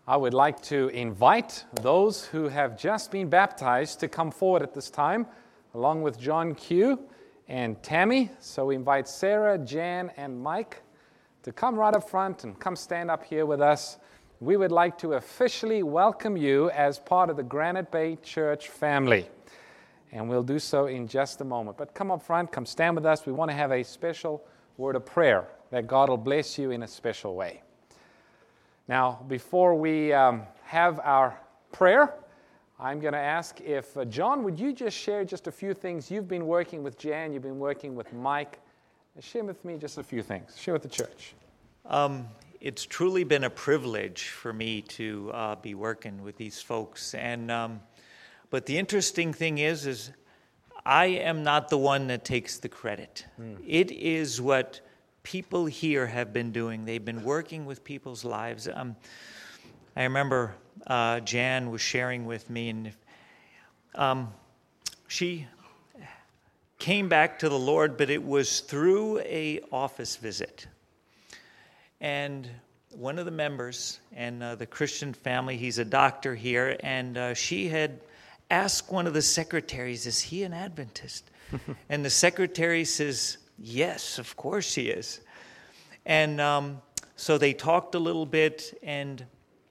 I would like to invite those who have just been baptized to come forward at this time, along with John Q and Tammy. So we invite Sarah, Jan, and Mike to come right up front and come stand up here with us. We would like to officially welcome you as part of the Granite Bay Church family. And we'll do so in just a moment. But come up front, come stand with us. We want to have a special word of prayer that God will bless you in a special way. Now, before we have our prayer, I'm going to ask if, John, would you just share just a few things? You've been working with Jan, you've been working with Mike. Share with me just a few things. Share with the church. It's truly been a privilege for me to be working with these folks. But the interesting thing is I am not the one that takes the credit. It is what people here have been doing. They've been working with people's lives. I remember Jan was sharing with me, and she came back to the Lord, but it was through a office visit. And one of the members and the Christian family, he's a doctor here, and she had asked one of the secretaries, is he an Adventist? And the secretary says, yes, of course he is. And so they talked a little bit, and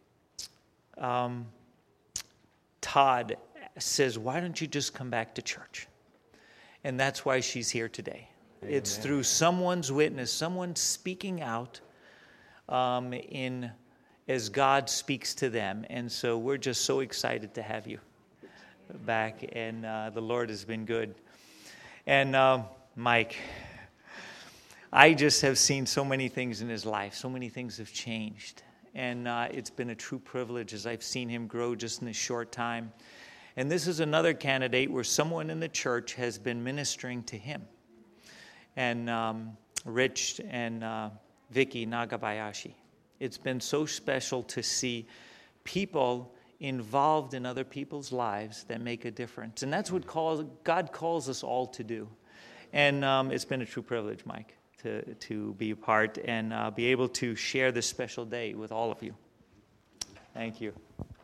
Todd says, why don't you just come back to church? And that's why she's here today. Amen. It's through someone's witness, someone speaking out as God speaks to them. And so we're just so excited to have you back, and the Lord has been good. And Mike, I just have seen so many things in his life. So many things have changed. And it's been a true privilege as I've seen him grow just in this short time. And this is another candidate where someone in the church has been ministering to him. And Rich and Vicky Nagabayashi. It's been so special to see people involved in other people's lives that make a difference. And that's what God calls us all to do. And it's been a true privilege, Mike, to be a part and be able to share this special day with all of you. Thank you.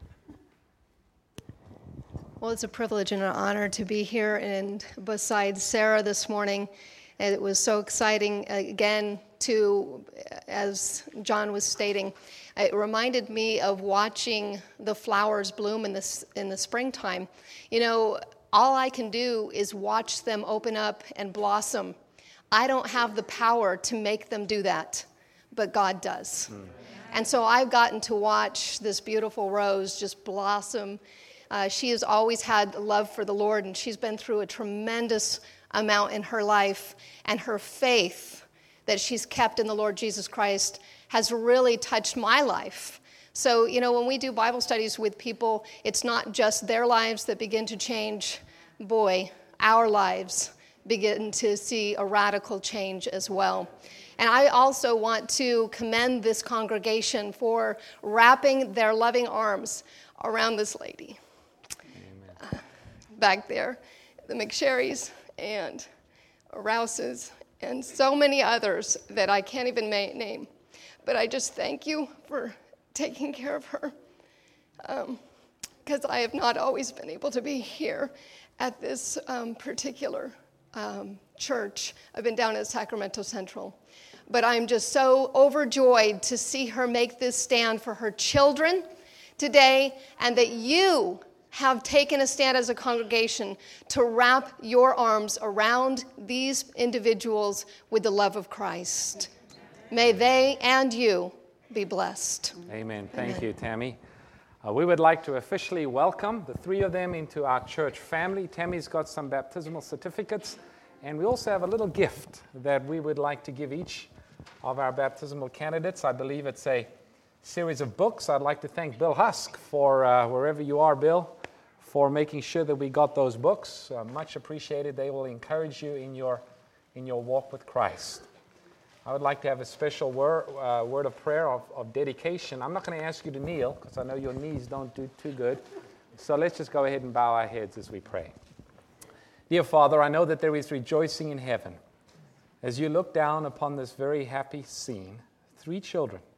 Well, it's a privilege and an honor to be here and beside Sarah this morning. And it was so exciting, again, as John was stating, it reminded me of watching the flowers bloom in the springtime. You know, all I can do is watch them open up and blossom. I don't have the power to make them do that, but God does. And so I've gotten to watch this beautiful rose just blossom. She has always had love for the Lord, and she's been through a tremendous amount in her life, and her faith that she's kept in the Lord Jesus Christ has really touched my life. So, you know, when we do Bible studies with people, it's not just their lives that begin to change. Boy, our lives begin to see a radical change as well. And I also want to commend this congregation for wrapping their loving arms around this lady. Back there, the McSherrys and Rouses and so many others that I can't even name. But I just thank you for taking care of her, because I have not always been able to be here at this particular church. I've been down at Sacramento Central. But I'm just so overjoyed to see her make this stand for her children today, and that you have taken a stand as a congregation to wrap your arms around these individuals with the love of Christ. May they and you be blessed. Amen. Thank you, Tammy. We would like to officially welcome the three of them into our church family. Tammy's got some baptismal certificates, and we also have a little gift that we would like to give each of our baptismal candidates. I believe it's a series of books. I'd like to thank Bill Husk for, wherever you are, Bill, for making sure that we got those books. Much appreciated. They will encourage you in your walk with Christ. I would like to have a special word of prayer of dedication. I'm not going to ask you to kneel, because I know your knees don't do too good. So let's just go ahead and bow our heads as we pray. Dear Father, I know that there is rejoicing in heaven as you look down upon this very happy scene. 3 children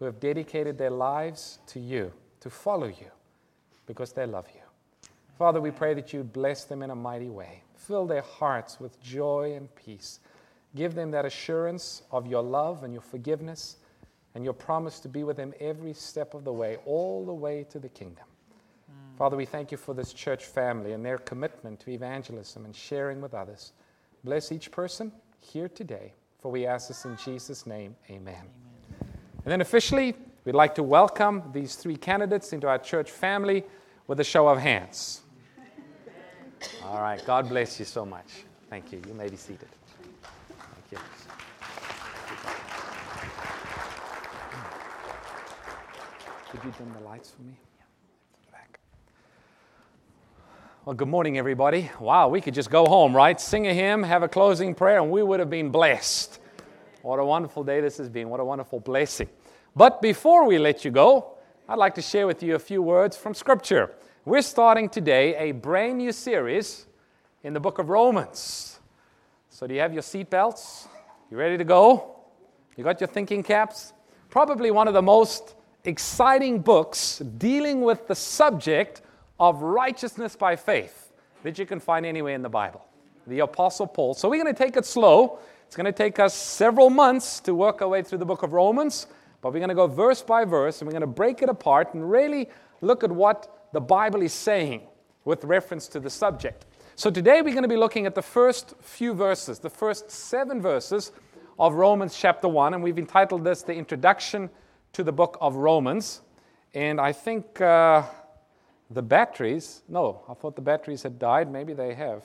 who have dedicated their lives to you, to follow you, because they love you. Father, we pray that you bless them in a mighty way. Fill their hearts with joy and peace. Give them that assurance of your love and your forgiveness and your promise to be with them every step of the way, all the way to the kingdom. Father, we thank you for this church family and their commitment to evangelism and sharing with others. Bless each person here today, for we ask this in Jesus' name. Amen. And then officially, we'd like to welcome these three candidates into our church family with a show of hands. All right, God bless you so much. Thank you. You may be seated. Thank you. Could you dim the lights for me? Back. Well, good morning, everybody. Wow, we could just go home, right? Sing a hymn, have a closing prayer, and we would have been blessed. What a wonderful day this has been. What a wonderful blessing. But before we let you go, I'd like to share with you a few words from Scripture. We're starting today a brand new series in the book of Romans. So do you have your seatbelts? You ready to go? You got your thinking caps? Probably one of the most exciting books dealing with the subject of righteousness by faith that you can find anywhere in the Bible. The Apostle Paul. So we're going to take it slow. It's going to take us several months to work our way through the book of Romans, but we're going to go verse by verse, and we're going to break it apart and really look at what the Bible is saying with reference to the subject. So today we're going to be looking at the first few verses, the first 7 verses of Romans chapter 1, and we've entitled this The Introduction to the Book of Romans. And I think the batteries, no, I thought the batteries had died. Maybe they have.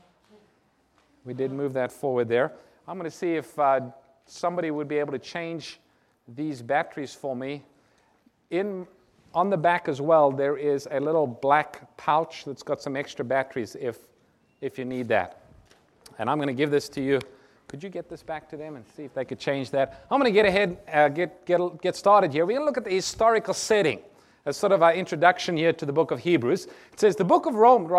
We did move that forward there. I'm going to see if somebody would be able to change these batteries for me. On the back as well, there is a little black pouch that's got some extra batteries if you need that. And I'm going to give this to you. Could you get this back to them and see if they could change that? I'm going to get ahead, get started here. We're going to look at the historical setting as sort of our introduction here to the book of Hebrews. It says the book of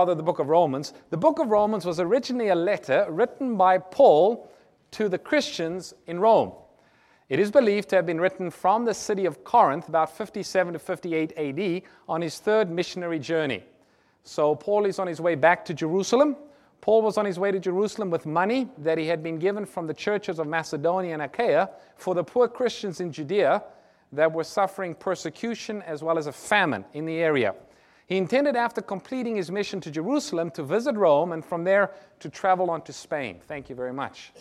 Romans. The book of Romans was originally a letter written by Paul to the Christians in Rome. It is believed to have been written from the city of Corinth about 57 to 58 AD on his third missionary journey. So Paul is on his way back to Jerusalem. Paul was on his way to Jerusalem with money that he had been given from the churches of Macedonia and Achaia for the poor Christians in Judea that were suffering persecution as well as a famine in the area. He intended, after completing his mission to Jerusalem, to visit Rome and from there to travel on to Spain. Thank you very much.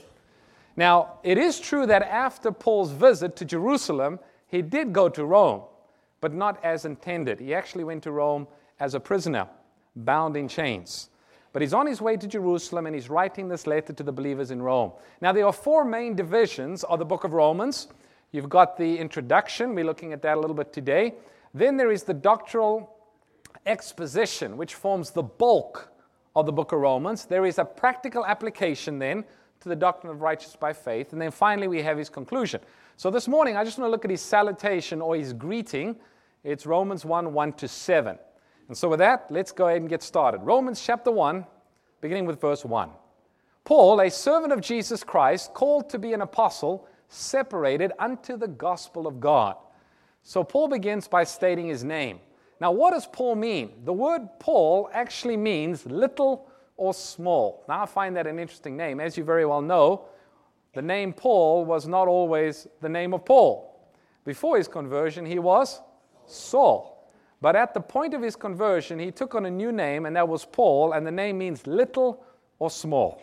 Now, it is true that after Paul's visit to Jerusalem, he did go to Rome, but not as intended. He actually went to Rome as a prisoner, bound in chains. But he's on his way to Jerusalem, and he's writing this letter to the believers in Rome. Now, there are 4 main divisions of the book of Romans. You've got the introduction. We're looking at that a little bit today. Then there is the doctrinal exposition, which forms the bulk of the book of Romans. There is a practical application then to the doctrine of righteousness by faith. And then finally, we have his conclusion. So this morning, I just want to look at his salutation or his greeting. It's Romans 1 to 7. And so with that, let's go ahead and get started. Romans chapter 1, beginning with verse 1. Paul, a servant of Jesus Christ, called to be an apostle, separated unto the gospel of God. So Paul begins by stating his name. Now, what does Paul mean? The word Paul actually means little or small. Now, I find that an interesting name. As you very well know, the name Paul was not always the name of Paul. Before his conversion, he was Saul. But at the point of his conversion, he took on a new name, and that was Paul, and the name means little or small.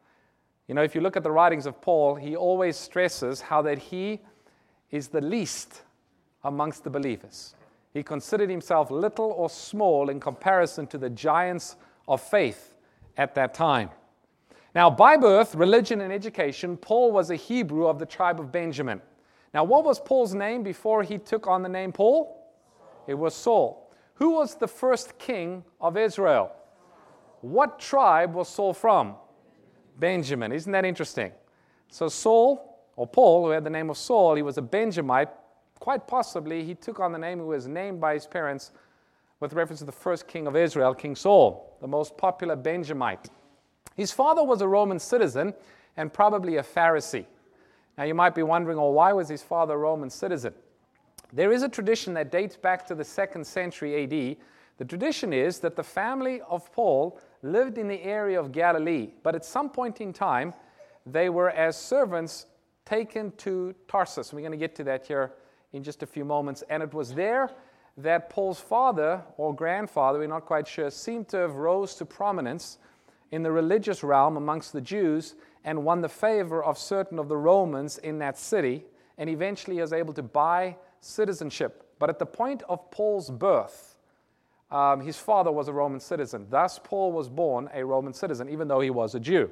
You know, if you look at the writings of Paul, he always stresses how that he is the least amongst the believers. He considered himself little or small in comparison to the giants of faith at that time. Now, by birth, religion, and education, Paul was a Hebrew of the tribe of Benjamin. Now, what was Paul's name before he took on the name Paul? It was Saul. Who was the first king of Israel? What tribe was Saul from? Benjamin. Isn't that interesting? So Saul, or Paul, who had the name of Saul, he was a Benjamite. Quite possibly, he took on the name who was named by his parents with reference to the first king of Israel, King Saul, the most popular Benjamite. His father was a Roman citizen and probably a Pharisee. Now, you might be wondering, why was his father a Roman citizen? There is a tradition that dates back to the 2nd century AD. The tradition is that the family of Paul lived in the area of Galilee, but at some point in time, they were as servants taken to Tarsus. We're going to get to that here in just a few moments. And it was there that Paul's father or grandfather, we're not quite sure, seemed to have rose to prominence in the religious realm amongst the Jews and won the favor of certain of the Romans in that city, and eventually was able to buy citizenship. But at the point of Paul's birth, his father was a Roman citizen. Thus, Paul was born a Roman citizen, even though he was a Jew.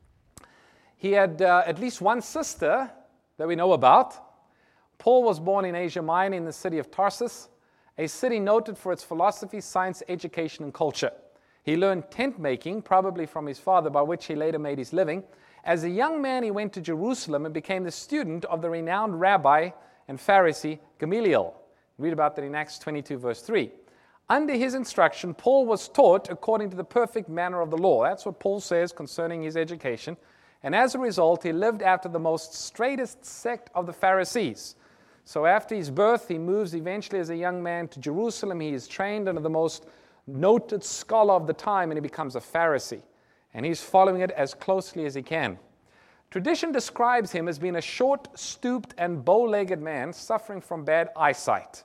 He had at least one sister that we know about. Paul was born in Asia Minor in the city of Tarsus, a city noted for its philosophy, science, education, and culture. He learned tent making, probably from his father, by which he later made his living. As a young man, he went to Jerusalem and became the student of the renowned rabbi and Pharisee Gamaliel. Read about that in Acts 22, verse 3. Under his instruction, Paul was taught according to the perfect manner of the law. That's what Paul says concerning his education. And as a result, he lived after the most straightest sect of the Pharisees. So after his birth, he moves eventually as a young man to Jerusalem. He is trained under the most noted scholar of the time, and he becomes a Pharisee. And he's following it as closely as he can. Tradition describes him as being a short, stooped, and bow-legged man suffering from bad eyesight.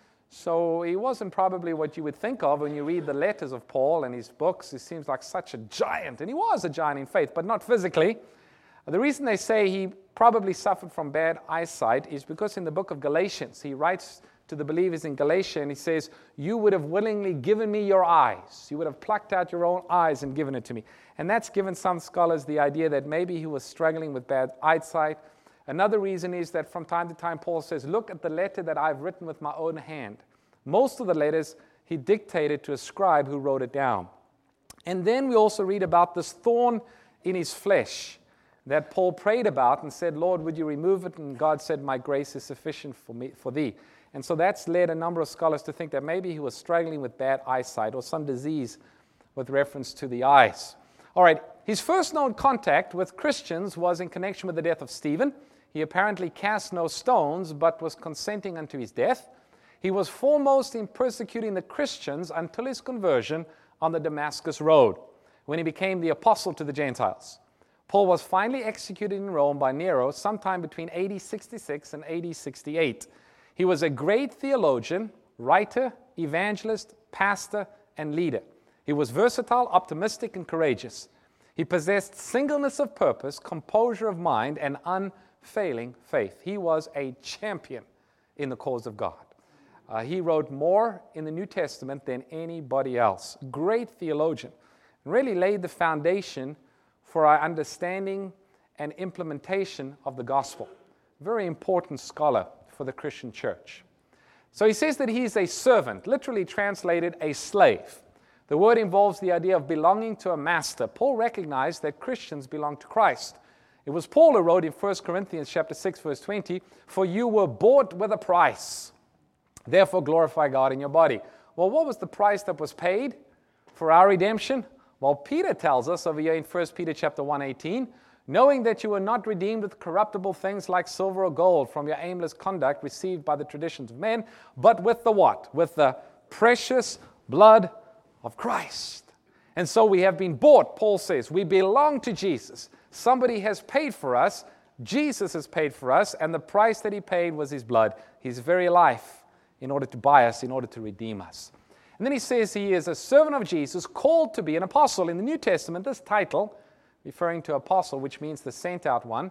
So he wasn't probably what you would think of when you read the letters of Paul and his books. He seems like such a giant, and he was a giant in faith, but not physically. The reason they say he probably suffered from bad eyesight is because in the book of Galatians, he writes to the believers in Galatia, and he says, you would have willingly given me your eyes. You would have plucked out your own eyes and given it to me. And that's given some scholars the idea that maybe he was struggling with bad eyesight. Another reason is that from time to time, Paul says, look at the letter that I've written with my own hand. Most of the letters he dictated to a scribe who wrote it down. And then we also read about this thorn in his flesh that Paul prayed about and said, Lord, would you remove it? And God said, my grace is sufficient for thee. And so that's led a number of scholars to think that maybe he was struggling with bad eyesight or some disease with reference to the eyes. All right, his first known contact with Christians was in connection with the death of Stephen. He apparently cast no stones, but was consenting unto his death. He was foremost in persecuting the Christians until his conversion on the Damascus Road, when he became the apostle to the Gentiles. Paul was finally executed in Rome by Nero sometime between AD 66 and AD 68. He was a great theologian, writer, evangelist, pastor, and leader. He was versatile, optimistic, and courageous. He possessed singleness of purpose, composure of mind, and unfailing faith. He was a champion in the cause of God. He wrote more in the New Testament than anybody else. Great theologian. Really laid the foundation for our understanding and implementation of the gospel. Very important scholar for the Christian church. So he says that he is a servant, literally translated a slave. The word involves the idea of belonging to a master. Paul recognized that Christians belong to Christ. It was Paul who wrote in 1 Corinthians chapter 6, verse 20, for you were bought with a price. Therefore glorify God in your body. Well, what was the price that was paid for our redemption? Well, Peter tells us over here in 1 Peter chapter 1:18, knowing that you were not redeemed with corruptible things like silver or gold from your aimless conduct received by the traditions of men, but with the what? With the precious blood of Christ. And so we have been bought, Paul says. We belong to Jesus. Somebody has paid for us. Jesus has paid for us, and the price that he paid was his blood, his very life, in order to buy us, in order to redeem us. And then he says he is a servant of Jesus, called to be an apostle. In the New Testament, this title, referring to apostle, which means the sent out one,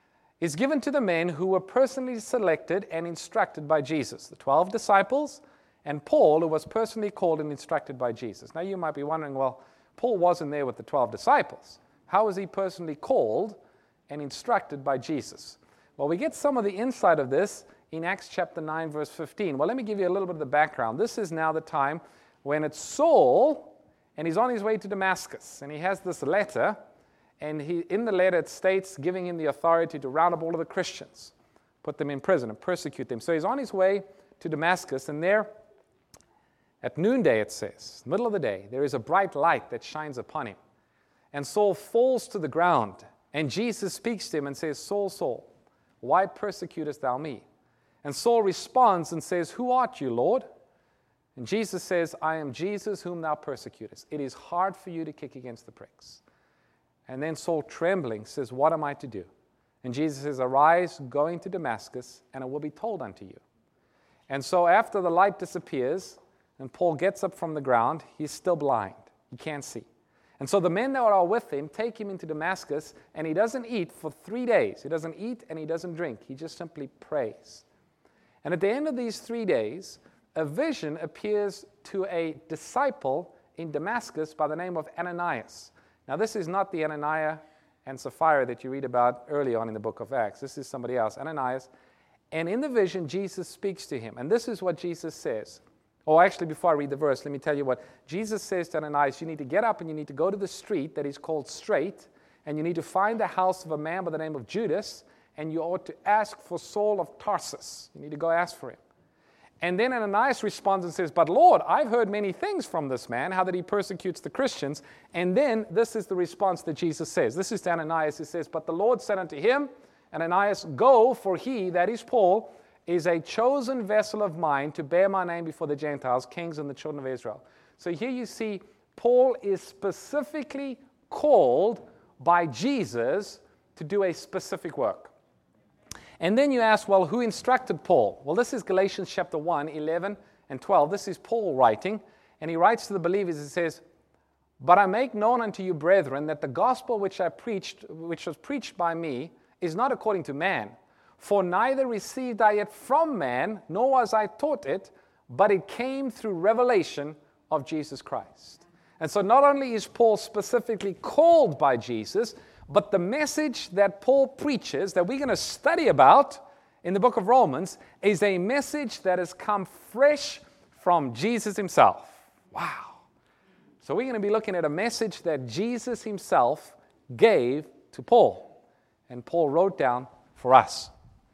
is given to the men who were personally selected and instructed by Jesus, the 12 disciples, and Paul, who was personally called and instructed by Jesus. Now you might be wondering, well, Paul wasn't there with the 12 disciples. How was he personally called and instructed by Jesus? Well, we get some of the insight of this in Acts chapter 9, verse 15. Well, let me give you a little bit of the background. This is now the time when it's Saul, and he's on his way to Damascus, and he has this letter, and in the letter it states, giving him the authority to round up all of the Christians, put them in prison, and persecute them. So he's on his way to Damascus, and there, at noonday, it says, middle of the day, there is a bright light that shines upon him. And Saul falls to the ground, and Jesus speaks to him and says, Saul, Saul, why persecutest thou me? And Saul responds and says, "Who art you, Lord?" And Jesus says, "I am Jesus whom thou persecutest. It is hard for you to kick against the pricks." And then Saul, trembling, says, "What am I to do?" And Jesus says, "Arise, go into Damascus, and it will be told unto you." And so after the light disappears, and Paul gets up from the ground, he's still blind. He can't see. And so the men that are with him take him into Damascus, and he doesn't eat for 3 days. He doesn't eat and he doesn't drink. He just simply prays. And at the end of these 3 days, a vision appears to a disciple in Damascus by the name of Ananias. Now, this is not the Ananias and Sapphira that you read about early on in the book of Acts. This is somebody else, Ananias. And in the vision, Jesus speaks to him. And this is what Jesus says. Oh, actually, before I read the verse, let me tell you what. Jesus says to Ananias, you need to get up and you need to go to the street that is called Straight, and you need to find the house of a man by the name of Judas, and you ought to ask for Saul of Tarsus. You need to go ask for him. And then Ananias responds and says, "But Lord, I've heard many things from this man, how that he persecutes the Christians." And then this is the response that Jesus says. This is to Ananias. He says, "But the Lord said unto him, Ananias, go, for he," that is Paul, "is a chosen vessel of mine to bear my name before the Gentiles, kings and the children of Israel." So here you see Paul is specifically called by Jesus to do a specific work. And then you ask, well, who instructed Paul? Well, this is Galatians chapter 1, 11 and 12. This is Paul writing, and he writes to the believers, he says, "But I make known unto you, brethren, that the gospel which was preached by me, is not according to man. For neither received I it from man, nor was I taught it, but it came through revelation of Jesus Christ." And so not only is Paul specifically called by Jesus, but the message that Paul preaches, that we're going to study about in the book of Romans, is a message that has come fresh from Jesus himself. Wow. So we're going to be looking at a message that Jesus himself gave to Paul, and Paul wrote down for us.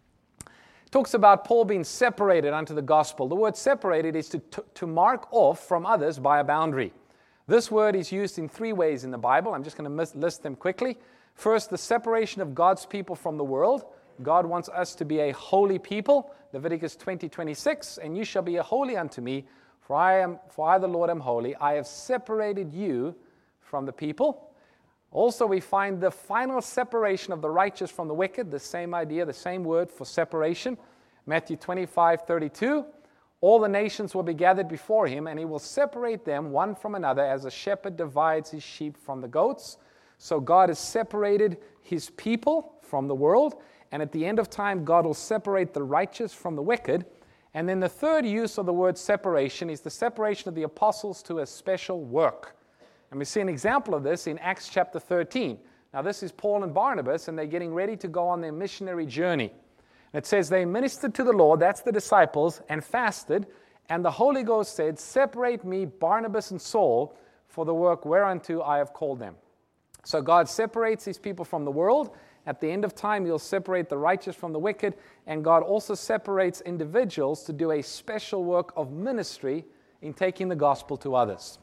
It talks about Paul being separated unto the gospel. The word separated is to mark off from others by a boundary. This word is used in 3 ways in the Bible. I'm just going to list them quickly. First, the separation of God's people from the world. God wants us to be a holy people. Leviticus 20:26, "And you shall be holy unto me, for I the Lord am holy. I have separated you from the people." Also, we find the final separation of the righteous from the wicked, the same idea, the same word for separation. Matthew 25:32, "All the nations will be gathered before him, and he will separate them one from another, as a shepherd divides his sheep from the goats." So God has separated his people from the world, and at the end of time, God will separate the righteous from the wicked. And then the third use of the word separation is the separation of the apostles to a special work. And we see an example of this in Acts chapter 13. Now this is Paul and Barnabas, and they're getting ready to go on their missionary journey. And it says they ministered to the Lord, that's the disciples, and fasted, and the Holy Ghost said, "Separate me, Barnabas and Saul, for the work whereunto I have called them." So God separates his people from the world. At the end of time, he'll separate the righteous from the wicked, and God also separates individuals to do a special work of ministry in taking the gospel to others.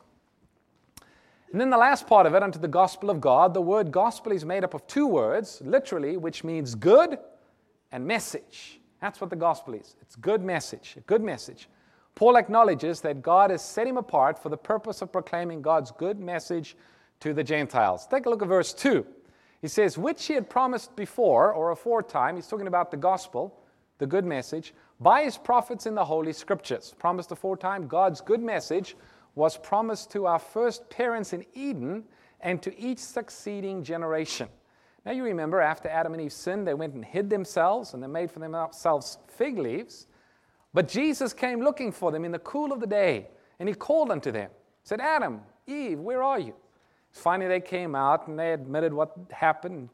And then the last part of it, unto the gospel of God, the word gospel is made up of 2 words, literally, which means good and message. That's what the gospel is. It's good message, a good message. Paul acknowledges that God has set him apart for the purpose of proclaiming God's good message to the Gentiles. Take a look at verse 2. He says, "Which he had promised before," or aforetime, he's talking about the gospel, the good message, "by his prophets in the Holy Scriptures." Promised aforetime, God's good message was promised to our first parents in Eden and to each succeeding generation. Now you remember, after Adam and Eve sinned, they went and hid themselves, and they made for themselves fig leaves. But Jesus came looking for them in the cool of the day, and he called unto them. He said, "Adam, Eve, where are you?" Finally, they came out, and they admitted what happened.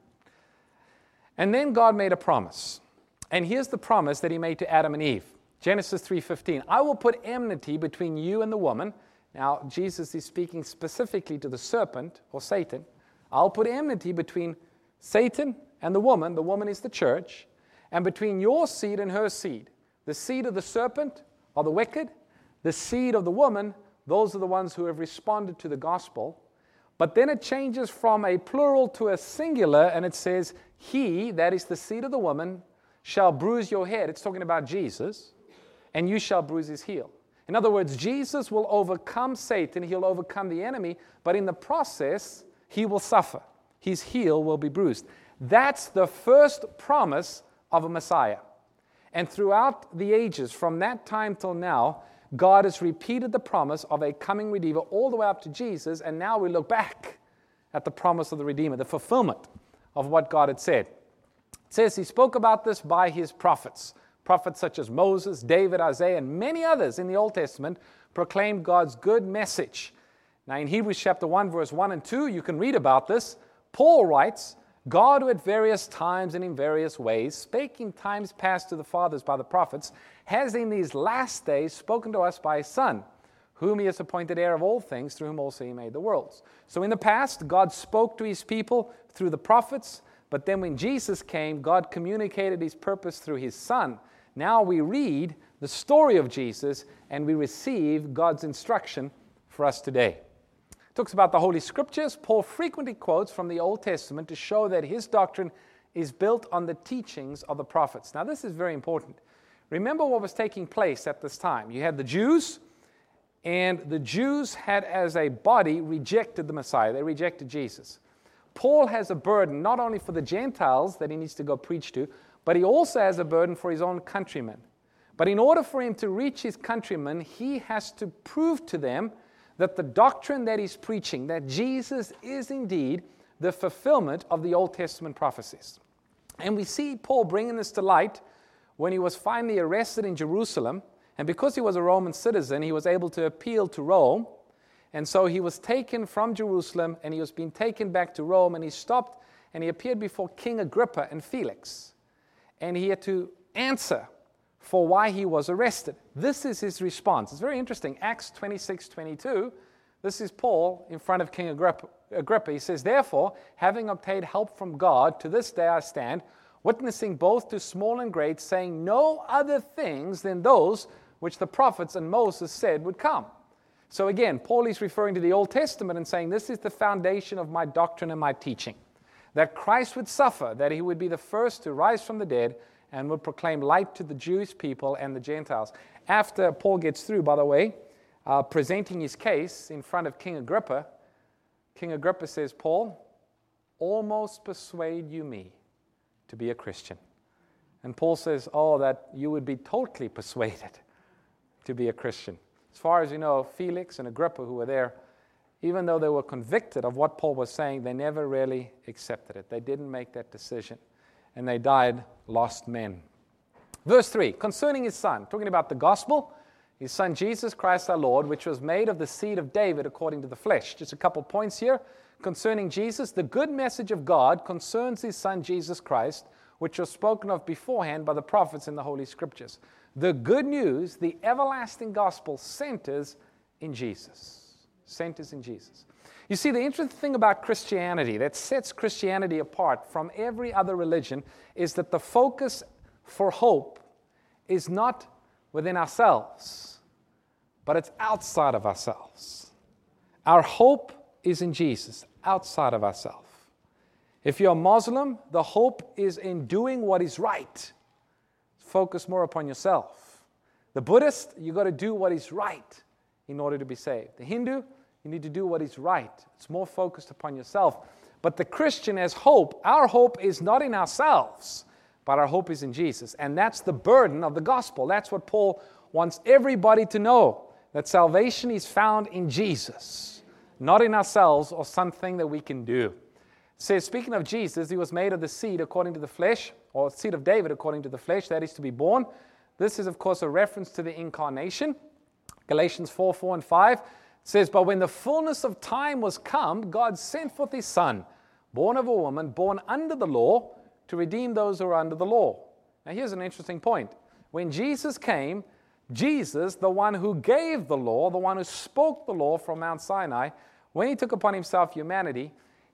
And then God made a promise. And here's the promise that he made to Adam and Eve. Genesis 3:15, "I will put enmity between you and the woman." Now, Jesus is speaking specifically to the serpent, or Satan. "I'll put enmity between Satan and the woman is the church, and between your seed and her seed. The seed of the serpent are the wicked. The seed of the woman, those are the ones who have responded to the gospel." But then it changes from a plural to a singular, and it says, "He," that is the seed of the woman, shall bruise your head. It's talking about Jesus. And you shall bruise his heel. In other words, Jesus will overcome Satan. He'll overcome the enemy. But in the process, he will suffer. His heel will be bruised. That's the first promise of a Messiah. And throughout the ages, from that time till now, God has repeated the promise of a coming Redeemer all the way up to Jesus. And now we look back at the promise of the Redeemer, the fulfillment of what God had said. It says he spoke about this by his prophets. Prophets such as Moses, David, Isaiah, and many others in the Old Testament proclaimed God's good message. Now in Hebrews chapter 1, verse 1 and 2, you can read about this. Paul writes, God who at various times and in various ways spake in times past to the fathers by the prophets, has in these last days spoken to us by his Son, whom he has appointed heir of all things, through whom also he made the worlds. So in the past, God spoke to his people through the prophets, but then when Jesus came, God communicated his purpose through his Son. Now we read the story of Jesus and we receive God's instruction for us today. It talks about the Holy Scriptures. Paul frequently quotes from the Old Testament to show that his doctrine is built on the teachings of the prophets. Now this is very important. Remember what was taking place at this time. You had the Jews, and the Jews had as a body rejected the Messiah. They rejected Jesus. Paul has a burden not only for the Gentiles that he needs to go preach to, but he also has a burden for his own countrymen. But in order for him to reach his countrymen, he has to prove to them that the doctrine that he's preaching, that Jesus is indeed the fulfillment of the Old Testament prophecies. And we see Paul bringing this to light when he was finally arrested in Jerusalem. And because he was a Roman citizen, he was able to appeal to Rome. And so he was taken from Jerusalem, and he was being taken back to Rome, and he stopped, and he appeared before King Agrippa and Felix. And he had to answer for why he was arrested. This is his response. It's very interesting. Acts 26:22. This is Paul in front of King Agrippa. He says, therefore, having obtained help from God, to this day I stand, witnessing both to small and great, saying no other things than those which the prophets and Moses said would come. So again, Paul is referring to the Old Testament and saying, this is the foundation of my doctrine and my teaching. That Christ would suffer, that he would be the first to rise from the dead and would proclaim light to the Jewish people and the Gentiles. After Paul gets through, by the way, presenting his case in front of King Agrippa says, Paul, almost persuade you me to be a Christian. And Paul says, that you would be totally persuaded to be a Christian. As far as you know, Felix and Agrippa, who were there, even though they were convicted of what Paul was saying, they never really accepted it. They didn't make that decision. And they died lost men. Verse 3, concerning his Son, talking about the gospel, his Son Jesus Christ our Lord, which was made of the seed of David according to the flesh. Just a couple points here. Concerning Jesus, the good message of God concerns his Son Jesus Christ, which was spoken of beforehand by the prophets in the Holy Scriptures. The good news, the everlasting gospel, centers in Jesus. Centers in Jesus. You see, the interesting thing about Christianity that sets Christianity apart from every other religion is that the focus for hope is not within ourselves, but it's outside of ourselves. Our hope is in Jesus, outside of ourselves. If you're a Muslim, the hope is in doing what is right. Focus more upon yourself. The Buddhist, you got to do what is right in order to be saved. The Hindu, you need to do what is right. It's more focused upon yourself. But the Christian has hope. Our hope is not in ourselves, but our hope is in Jesus. And that's the burden of the gospel. That's what Paul wants everybody to know, that salvation is found in Jesus, not in ourselves or something that we can do. It says, speaking of Jesus, he was made of the seed according to the flesh, or seed of David according to the flesh, that is to be born. This is, of course, a reference to the incarnation. Galatians 4:4 and 5 says, but when the fullness of time was come, God sent forth his Son, born of a woman, born under the law, to redeem those who are under the law. Now here's an interesting point. When Jesus came, Jesus, the one who gave the law, the one who spoke the law from Mount Sinai, when he took upon himself humanity,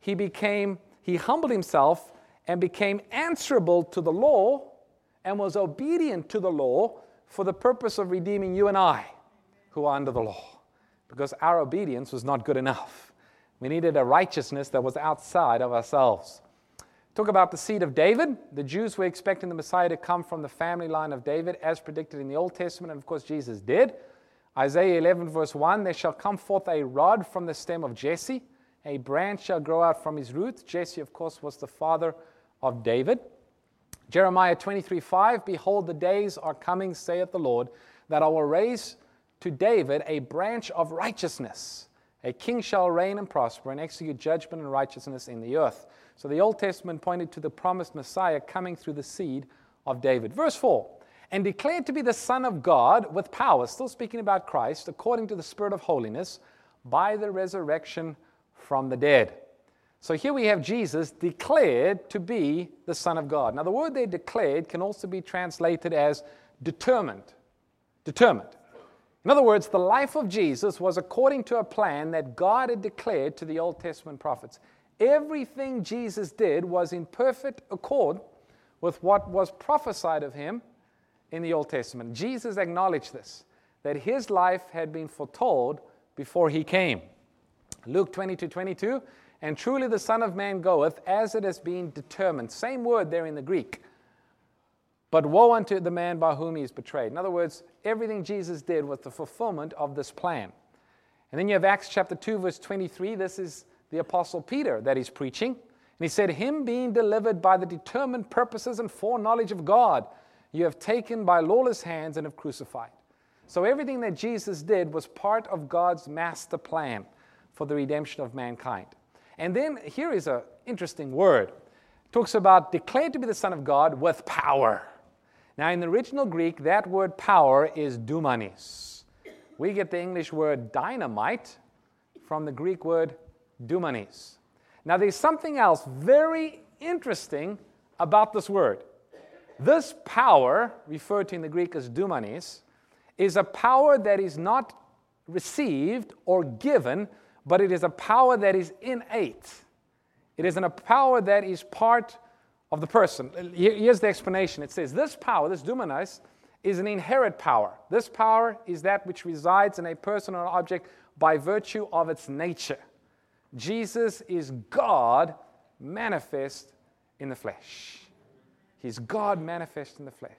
he humbled himself and became answerable to the law and was obedient to the law for the purpose of redeeming you and I who are under the law. Because our obedience was not good enough. We needed a righteousness that was outside of ourselves. Talk about the seed of David. The Jews were expecting the Messiah to come from the family line of David, as predicted in the Old Testament, and of course Jesus did. Isaiah 11 verse 1, there shall come forth a rod from the stem of Jesse, a branch shall grow out from his roots. Jesse, of course, was the father of David. Jeremiah 23:5, behold, the days are coming, saith the Lord, that I will raise to David a branch of righteousness. A king shall reign and prosper and execute judgment and righteousness in the earth. So the Old Testament pointed to the promised Messiah coming through the seed of David. Verse 4, and declared to be the Son of God with power, still speaking about Christ, according to the Spirit of holiness, by the resurrection from the dead. So here we have Jesus declared to be the Son of God. Now the word there, declared, can also be translated as determined. Determined. In other words, the life of Jesus was according to a plan that God had declared to the Old Testament prophets. Everything Jesus did was in perfect accord with what was prophesied of him in the Old Testament. Jesus acknowledged this, that his life had been foretold before he came. Luke 22:22, and truly the Son of Man goeth as it has been determined. Same word there in the Greek. But woe unto the man by whom he is betrayed. In other words, everything Jesus did was the fulfillment of this plan. And then you have Acts chapter 2, verse 23. This is the Apostle Peter that is preaching. And he said, him being delivered by the determined purposes and foreknowledge of God, you have taken by lawless hands and have crucified. So everything that Jesus did was part of God's master plan for the redemption of mankind. And then here is an interesting word. It talks about declared to be the Son of God with power. Now in the original Greek, that word power is dunamis. We get the English word dynamite from the Greek word dunamis. Now there's something else very interesting about this word. This power, referred to in the Greek as dunamis, is a power that is not received or given, but it is a power that is innate. It is a power that is part of the person. Here's the explanation. It says this power, this dunamis, is an inherent power. This power is that which resides in a person or object by virtue of its nature. Jesus is God manifest in the flesh. He's God manifest in the flesh.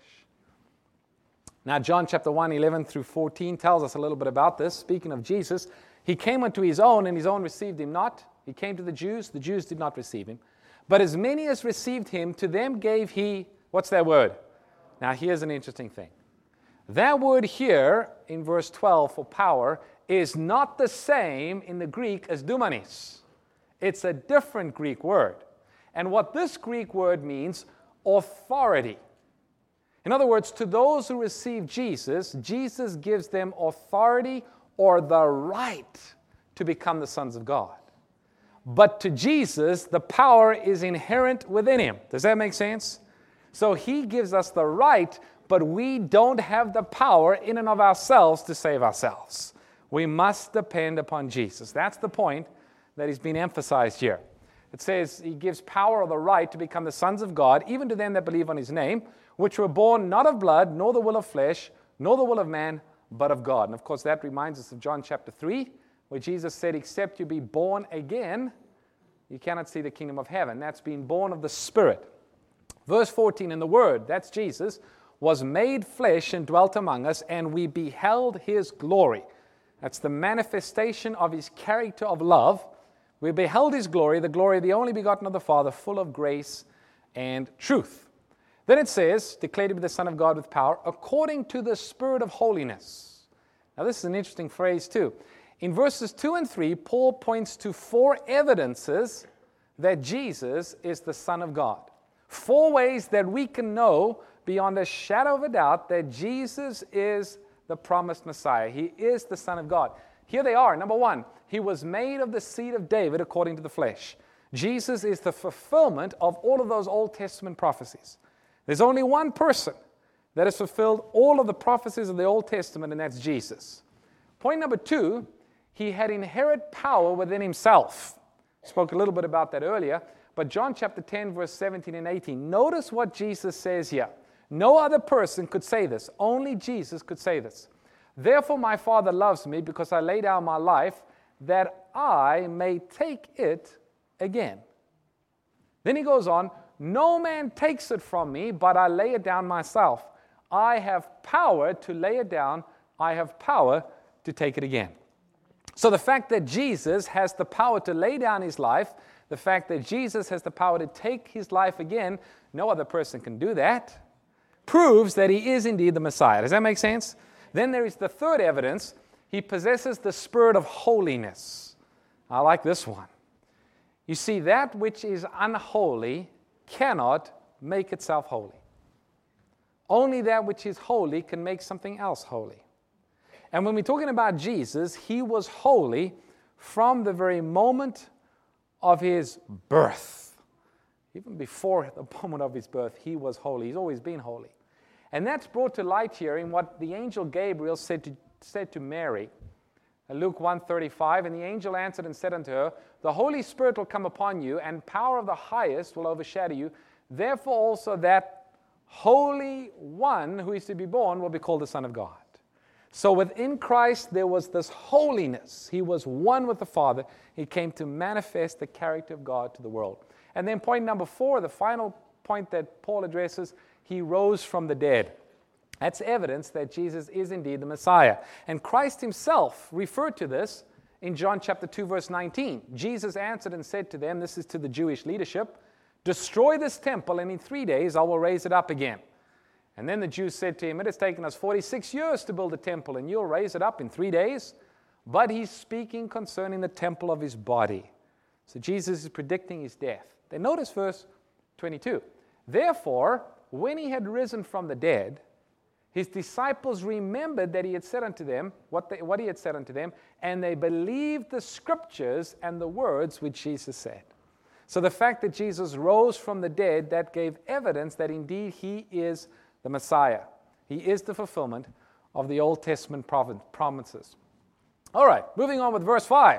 Now, John chapter 1, 11 through 14 tells us a little bit about this. Speaking of Jesus, he came unto his own, and his own received him not. He came to the Jews did not receive him. But as many as received him, to them gave he, what's that word? Now, here's an interesting thing. That word here in verse 12 for power is not the same in the Greek as dunamis. It's a different Greek word. And what this Greek word means, authority. In other words, to those who receive Jesus, Jesus gives them authority or the right to become the sons of God. But to Jesus, the power is inherent within him. Does that make sense? So he gives us the right, but we don't have the power in and of ourselves to save ourselves. We must depend upon Jesus. That's the point that is being emphasized here. It says he gives power or the right to become the sons of God, even to them that believe on his name, which were born not of blood, nor the will of flesh, nor the will of man, but of God. And of course, that reminds us of John chapter 3, where Jesus said, except you be born again, you cannot see the kingdom of heaven. That's being born of the Spirit. Verse 14, and the Word, that's Jesus, was made flesh and dwelt among us, and we beheld his glory. That's the manifestation of his character of love. We beheld his glory, the glory of the only begotten of the Father, full of grace and truth. Then it says, declared to be the Son of God with power, according to the Spirit of holiness. Now this is an interesting phrase too. In verses 2 and 3, Paul points to 4 evidences that Jesus is the Son of God. 4 ways that we can know beyond a shadow of a doubt that Jesus is the promised Messiah. He is the Son of God. Here they are. Number 1, he was made of the seed of David according to the flesh. Jesus is the fulfillment of all of those Old Testament prophecies. There's only one person that has fulfilled all of the prophecies of the Old Testament, and that's Jesus. Point number 2, he had inherent power within himself. I spoke a little bit about that earlier, but John chapter 10, verse 17 and 18. Notice what Jesus says here. No other person could say this. Only Jesus could say this. Therefore my Father loves me, because I lay down my life that I may take it again. Then he goes on, no man takes it from me, but I lay it down myself. I have power to lay it down. I have power to take it again. So the fact that Jesus has the power to lay down his life, the fact that Jesus has the power to take his life again, no other person can do that, proves that he is indeed the Messiah. Does that make sense? Then there is the third evidence. He possesses the spirit of holiness. I like this one. You see, that which is unholy cannot make itself holy. Only that which is holy can make something else holy. And when we're talking about Jesus, he was holy from the very moment of his birth. Even before the moment of his birth, he was holy. He's always been holy. And that's brought to light here in what the angel Gabriel said to Mary. Luke 1:35, and the angel answered and said unto her, the Holy Spirit will come upon you, and power of the highest will overshadow you. Therefore also that Holy One who is to be born will be called the Son of God. So within Christ there was this holiness. He was one with the Father. He came to manifest the character of God to the world. And then point number 4, the final point that Paul addresses, he rose from the dead. That's evidence that Jesus is indeed the Messiah. And Christ himself referred to this in John chapter 2, verse 19. Jesus answered and said to them, this is to the Jewish leadership, destroy this temple, and in 3 days I will raise it up again. And then the Jews said to him, it has taken us 46 years to build a temple, and you'll raise it up in 3 days? But he's speaking concerning the temple of his body. So Jesus is predicting his death. Then notice verse 22. Therefore, when he had risen from the dead, his disciples remembered that he had said unto them, what he had said unto them, and they believed the scriptures and the words which Jesus said. So the fact that Jesus rose from the dead, that gave evidence that indeed he is the Messiah. He is the fulfillment of the Old Testament promises. All right, moving on with verse 5.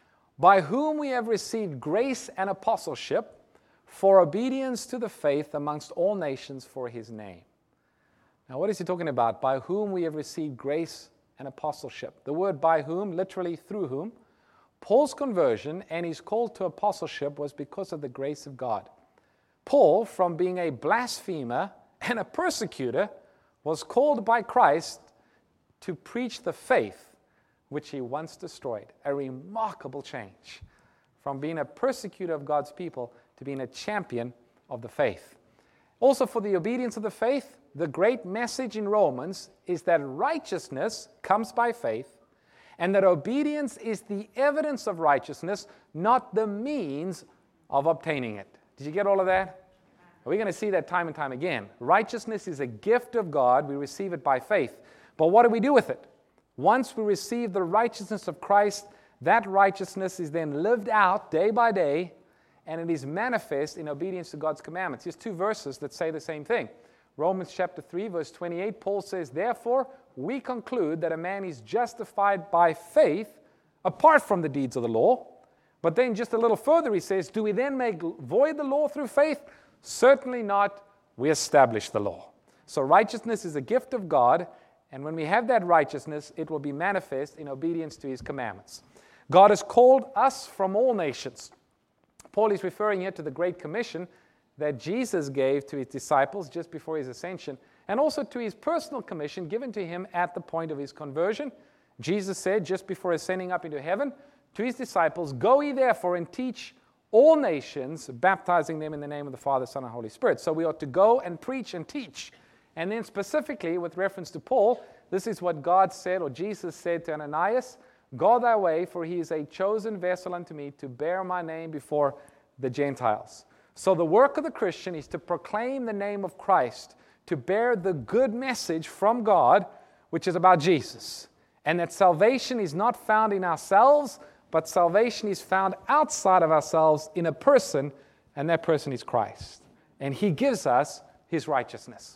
By whom we have received grace and apostleship for obedience to the faith amongst all nations for his name. Now, what is he talking about? By whom we have received grace and apostleship. The word by whom, literally through whom. Paul's conversion and his call to apostleship was because of the grace of God. Paul, from being a blasphemer and a persecutor, was called by Christ to preach the faith which he once destroyed. A remarkable change from being a persecutor of God's people to being a champion of the faith. Also, for the obedience of the faith, the great message in Romans is that righteousness comes by faith, and that obedience is the evidence of righteousness, not the means of obtaining it. Did you get all of that? We're going to see that time and time again. Righteousness is a gift of God. We receive it by faith. But what do we do with it? Once we receive the righteousness of Christ, that righteousness is then lived out day by day, and it is manifest in obedience to God's commandments. Here's 2 verses that say the same thing. Romans chapter 3, verse 28, Paul says, therefore, we conclude that a man is justified by faith apart from the deeds of the law. But then just a little further he says, do we then make void the law through faith? Certainly not. We establish the law. So righteousness is a gift of God, and when we have that righteousness, it will be manifest in obedience to his commandments. God has called us from all nations. Paul is referring here to the Great Commission that Jesus gave to his disciples just before his ascension, and also to his personal commission given to him at the point of his conversion. Jesus said just before ascending up into heaven to his disciples, go ye therefore and teach all nations, baptizing them in the name of the Father, Son, and Holy Spirit. So we ought to go and preach and teach. And then specifically with reference to Paul, this is what God said, or Jesus said to Ananias, go thy way, for he is a chosen vessel unto me to bear my name before the Gentiles. So the work of the Christian is to proclaim the name of Christ, to bear the good message from God, which is about Jesus. And that salvation is not found in ourselves, but salvation is found outside of ourselves in a person, and that person is Christ. And he gives us his righteousness.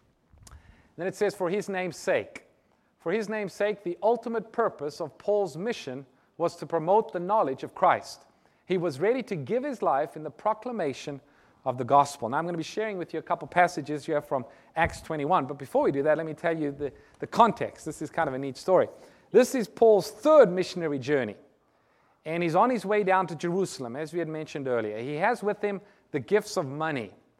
Then it says, for his name's sake. For his name's sake, the ultimate purpose of Paul's mission was to promote the knowledge of Christ. He was ready to give his life in the proclamation of the gospel. Now I'm going to be sharing with you a couple passages here from Acts 21. But before we do that, let me tell you the context. This is kind of a neat story. This is Paul's third missionary journey. And he's on his way down to Jerusalem, as we had mentioned earlier. He has with him the gifts of money.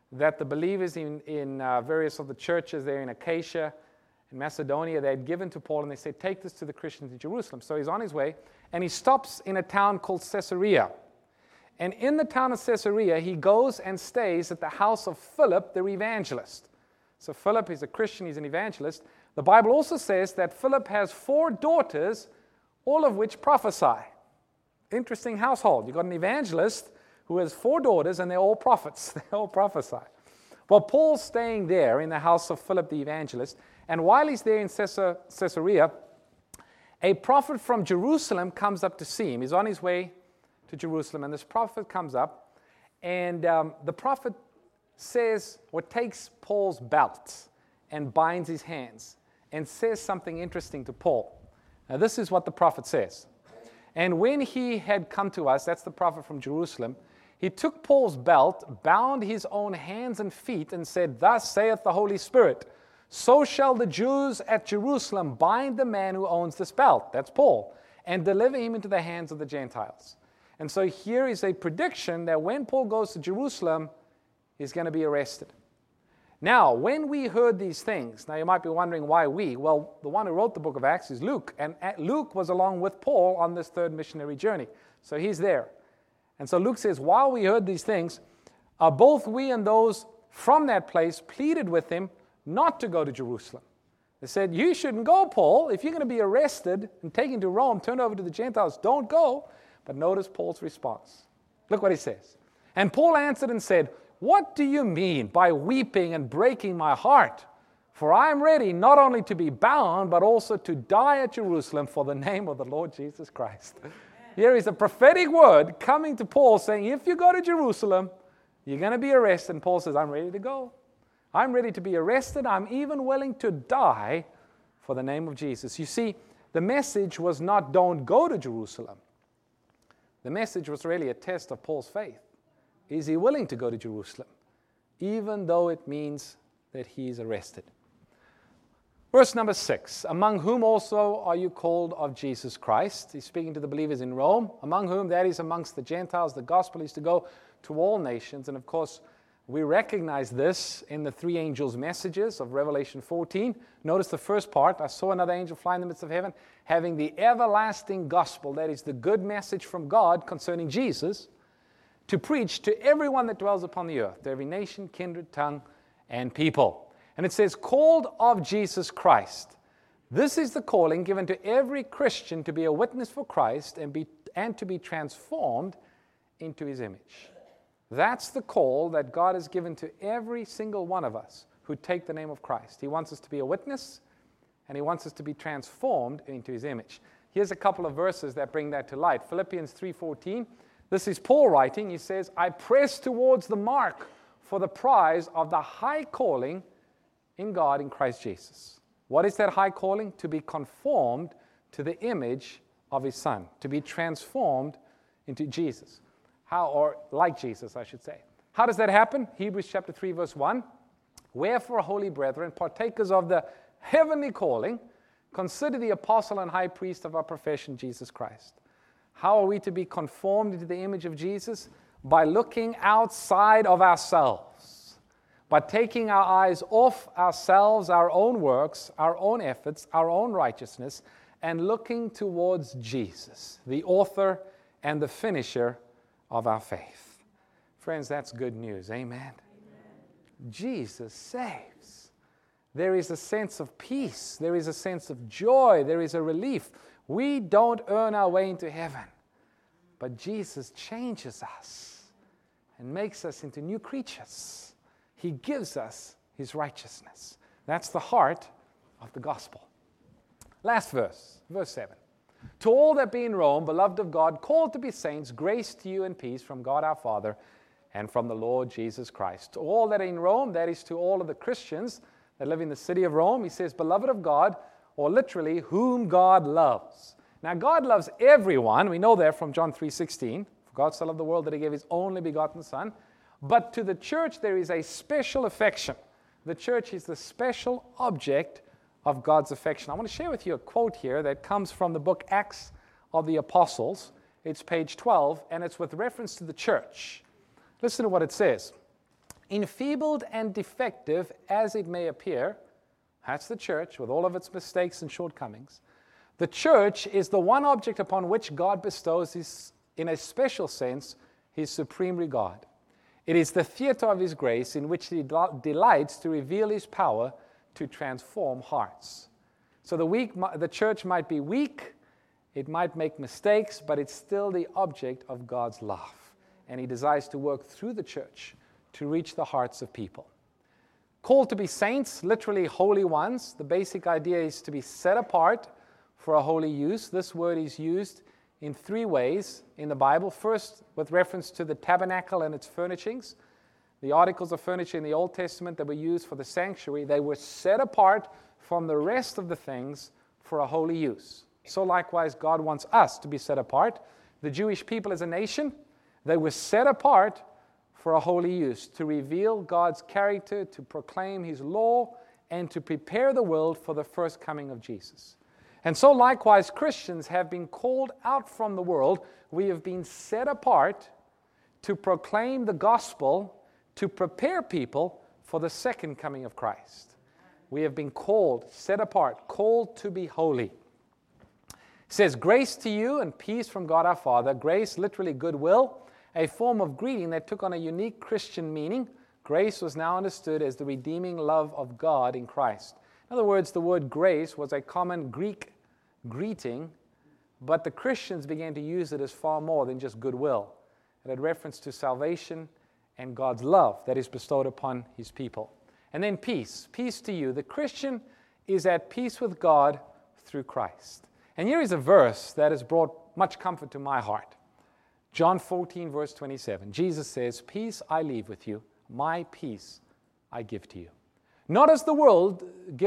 that the believers in various of the churches there in Achaia and Macedonia, they had given to Paul, and they said, take this to the Christians in Jerusalem. So he's on his way, and he stops in a town called Caesarea. And in the town of Caesarea, he goes and stays at the house of Philip the evangelist. So Philip is a Christian, he's an evangelist. The Bible also says that Philip has 4 daughters, all of which prophesy. Interesting household. You've got an evangelist who has 4 daughters, and they're all prophets. They all prophesy. Well, Paul's staying there in the house of Philip the evangelist, and while he's there in Caesarea, a prophet from Jerusalem comes up to see him. He's on his way to Jerusalem, and this prophet comes up, and the prophet says, or takes Paul's belt and binds his hands and says something interesting to Paul. Now, this is what the prophet says. And when he had come to us, that's the prophet from Jerusalem, he took Paul's belt, bound his own hands and feet, and said, thus saith the Holy Spirit, so shall the Jews at Jerusalem bind the man who owns this belt, that's Paul, and deliver him into the hands of the Gentiles. And so here is a prediction that when Paul goes to Jerusalem, he's going to be arrested. Now, when we heard these things, now you might be wondering why we. Well, the one who wrote the book of Acts is Luke, and Luke was along with Paul on this 3rd missionary journey. So he's there. And so Luke says, while we heard these things, both we and those from that place pleaded with him not to go to Jerusalem. They said, you shouldn't go, Paul. If you're going to be arrested and taken to Rome, turned over to the Gentiles, don't go. But notice Paul's response. Look what he says. And Paul answered and said, what do you mean by weeping and breaking my heart? For I am ready not only to be bound, but also to die at Jerusalem for the name of the Lord Jesus Christ. Here is a prophetic word coming to Paul saying, if you go to Jerusalem, you're going to be arrested. And Paul says, I'm ready to go. I'm ready to be arrested. I'm even willing to die for the name of Jesus. You see, the message was not don't go to Jerusalem. The message was really a test of Paul's faith. Is he willing to go to Jerusalem, even though it means that he is arrested? Verse number 6, among whom also are you called of Jesus Christ? He's speaking to the believers in Rome, among whom, that is amongst the Gentiles, the gospel is to go to all nations. And of course, we recognize this in the 3 angels' messages of Revelation 14. Notice the first part, I saw another angel fly in the midst of heaven, having the everlasting gospel, that is the good message from God concerning Jesus, to preach to everyone that dwells upon the earth, to every nation, kindred, tongue, and people. And it says, called of Jesus Christ. This is the calling given to every Christian to be a witness for Christ and to be transformed into his image. That's the call that God has given to every single one of us who take the name of Christ. He wants us to be a witness, and he wants us to be transformed into his image. Here's a couple of verses that bring that to light. Philippians 3:14. This is Paul writing. He says, I press towards the mark for the prize of the high calling in God in Christ Jesus. What is that high calling? To be conformed to the image of his Son, to be transformed into Jesus. How, or like Jesus, I should say. How does that happen? Hebrews chapter 3, verse 1. Wherefore, holy brethren, partakers of the heavenly calling, consider the apostle and high priest of our profession, Jesus Christ. How are we to be conformed into the image of Jesus? By looking outside of ourselves. By taking our eyes off ourselves, our own works, our own efforts, our own righteousness, and looking towards Jesus, the author and the finisher of our faith. Friends, that's good news. Amen. Amen. Jesus saves. There is a sense of peace. There is a sense of joy. There is a relief. We don't earn our way into heaven, but Jesus changes us and makes us into new creatures. He gives us his righteousness. That's the heart of the gospel. Last verse, verse 7. To all that be in Rome, beloved of God, called to be saints, grace to you and peace from God our Father and from the Lord Jesus Christ. To all that are in Rome, that is to all of the Christians that live in the city of Rome, he says, beloved of God, or literally, whom God loves. Now, God loves everyone. We know that from John 3:16. For God so loved the world that he gave his only begotten Son. But to the church, there is a special affection. The church is the special object of God's affection. I want to share with you a quote here that comes from the book Acts of the Apostles. It's page 12, and it's with reference to the church. Listen to what it says. enfeebled and defective as it may appear, that's the church with all of its mistakes and shortcomings. The church is the one object upon which God bestows, in a special sense, His supreme regard. It is the theater of His grace in which He delights to reveal His power to transform hearts. So the church might be weak, it might make mistakes, but it's still the object of God's love. And He desires to work through the church to reach the hearts of people. Called to be saints, literally holy ones. The basic idea is to be set apart for a holy use. This word is used in three ways in the Bible. First, with reference to the tabernacle and its furnishings. The articles of furniture in the Old Testament that were used for the sanctuary, they were set apart from the rest of the things for a holy use. So likewise, God wants us to be set apart. The Jewish people as a nation, they were set apart for a holy use, to reveal God's character, to proclaim His law, and to prepare the world for the first coming of Jesus. And so likewise, Christians have been called out from the world. We have been set apart to proclaim the gospel, to prepare people for the second coming of Christ. We have been called, set apart, called to be holy. It says, grace to you and peace from God our Father. Grace, literally goodwill, a form of greeting that took on a unique Christian meaning. Grace was now understood as the redeeming love of God in Christ. In other words, the word grace was a common Greek greeting, but the Christians began to use it as far more than just goodwill. It had reference to salvation and God's love that is bestowed upon His people. And then peace. Peace to you. The Christian is at peace with God through Christ. And here is a verse that has brought much comfort to my heart. John 14, verse 27. Jesus says, peace I leave with you, my peace I give to you. Not as the world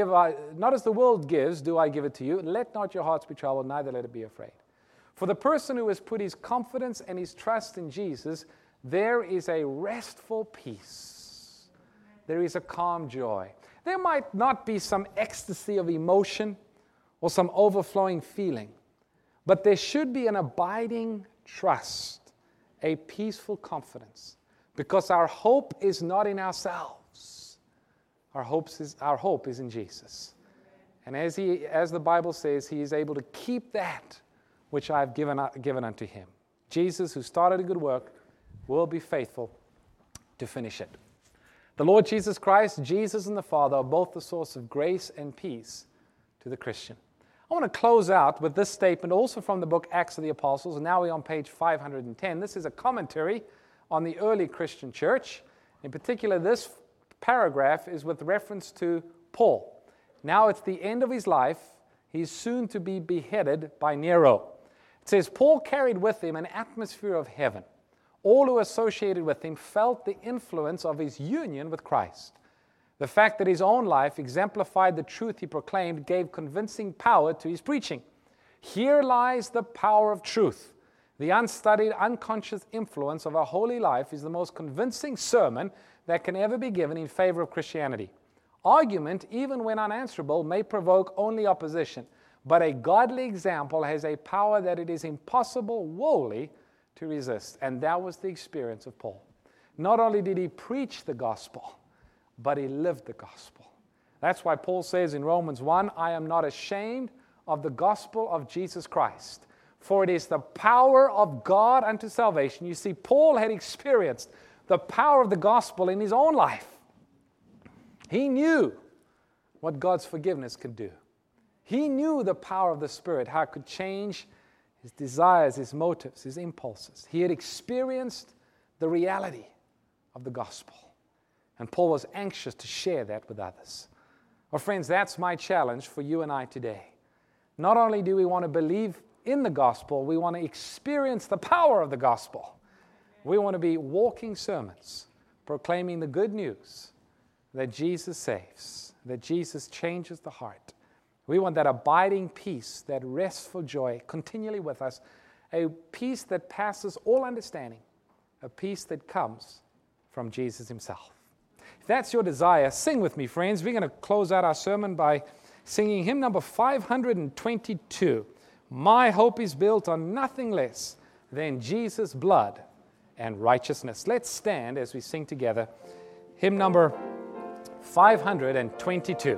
gives, do I give it to you. Let not your hearts be troubled, neither let it be afraid. For the person who has put his confidence and his trust in Jesus, there is a restful peace. There is a calm joy. There might not be some ecstasy of emotion or some overflowing feeling, but there should be an abiding trust, a peaceful confidence, because our hope is not in ourselves. Our hope is in Jesus. And as the Bible says, He is able to keep that which I have given unto Him. Jesus, who started a good work, will be faithful to finish it. The Lord Jesus Christ, Jesus and the Father are both the source of grace and peace to the Christian. I want to close out with this statement also from the book Acts of the Apostles, and now we're on page 510. This is a commentary on the early Christian church. In particular, this paragraph is with reference to Paul. Now it's the end of his life. He's soon to be beheaded by Nero. It says, Paul carried with him an atmosphere of heaven. All who associated with him felt the influence of his union with Christ. The fact that his own life exemplified the truth he proclaimed gave convincing power to his preaching. Here lies the power of truth. The unstudied, unconscious influence of a holy life is the most convincing sermon that can ever be given in favor of Christianity. Argument, even when unanswerable, may provoke only opposition, but a godly example has a power that it is impossible wholly to resist. And that was the experience of Paul. Not only did he preach the gospel, but he lived the gospel. That's why Paul says in Romans 1, I am not ashamed of the gospel of Jesus Christ, for it is the power of God unto salvation. You see, Paul had experienced the power of the gospel in his own life. He knew what God's forgiveness could do. He knew the power of the Spirit, how it could change his desires, his motives, his impulses. He had experienced the reality of the gospel. And Paul was anxious to share that with others. Well, friends, that's my challenge for you and I today. Not only do we want to believe in the gospel, we want to experience the power of the gospel. We want to be walking sermons, proclaiming the good news that Jesus saves, that Jesus changes the heart. We want that abiding peace, that restful joy continually with us, a peace that passes all understanding, a peace that comes from Jesus Himself. If that's your desire, sing with me, friends. We're going to close out our sermon by singing hymn number 522. My hope is built on nothing less than Jesus' blood and righteousness. Let's stand as we sing together hymn number 522.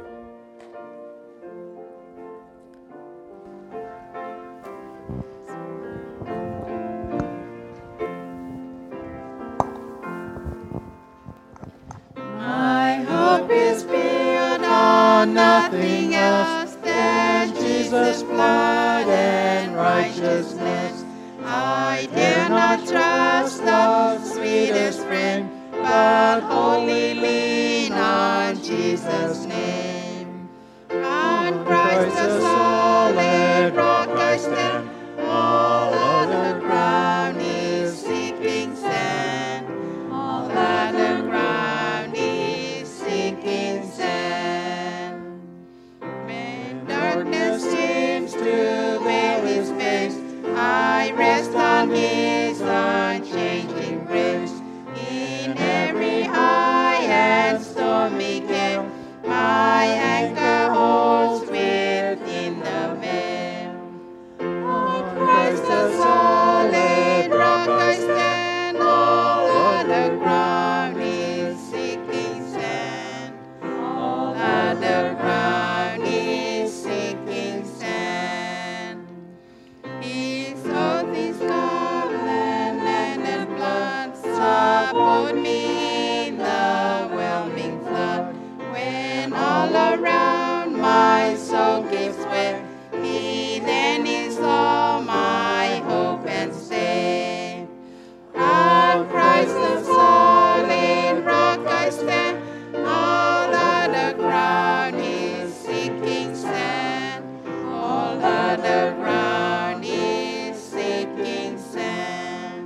My hope is built on nothing else than Jesus' blood and righteousness. I dare not trust the sweetest friend, but wholly lean on Jesus' name. On Christ the solid rock I stand, all other ground is sinking sand. All other ground is sinking sand. When darkness seems to veil his face, I rest on his unchanging grace. In every high and stormy gale, my anchor holds within the veil. On Christ the solid rock I stand, all other ground is sinking sand. All other ground is sinking sand. His oath is love and blood, support me in the whelming flood. When all around my soul gives way, he then is all my hope and stay. On Christ the solid rock I stand, all other ground is sinking sand. All other ground is sinking sand.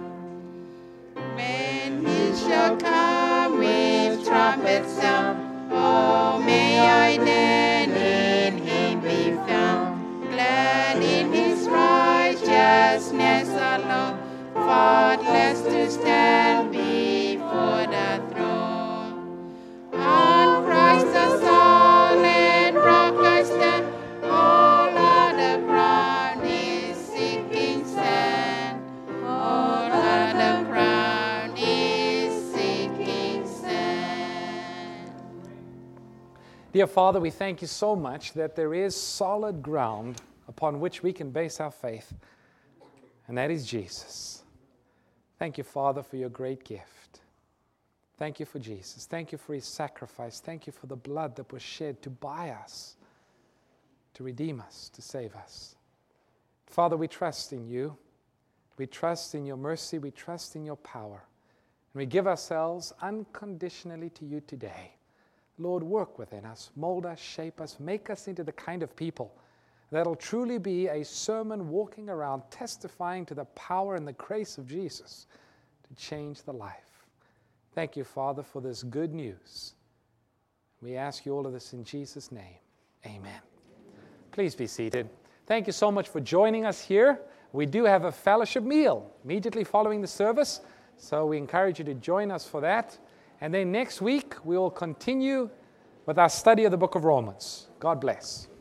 When he shall come with trumpet sound, oh, may I then in him be found, glad in his righteousness alone, faultless to stand before the throne. On Christ the solid rock I stand, all other ground is sinking sand. All other ground is sinking sand. Dear Father, we thank you so much that there is solid ground upon which we can base our faith, and that is Jesus. Thank you, Father, for your great gift. Thank you for Jesus. Thank you for his sacrifice. Thank you for the blood that was shed to buy us, to redeem us, to save us. Father, we trust in you. We trust in your mercy. We trust in your power. And we give ourselves unconditionally to you today. Lord, work within us, mold us, shape us, make us into the kind of people that'll truly be a sermon walking around testifying to the power and the grace of Jesus to change the life. Thank you, Father, for this good news. We ask you all of this in Jesus' name. Amen. Please be seated. Thank you so much for joining us here. We do have a fellowship meal immediately following the service, so we encourage you to join us for that. And then next week, we will continue with our study of the book of Romans. God bless.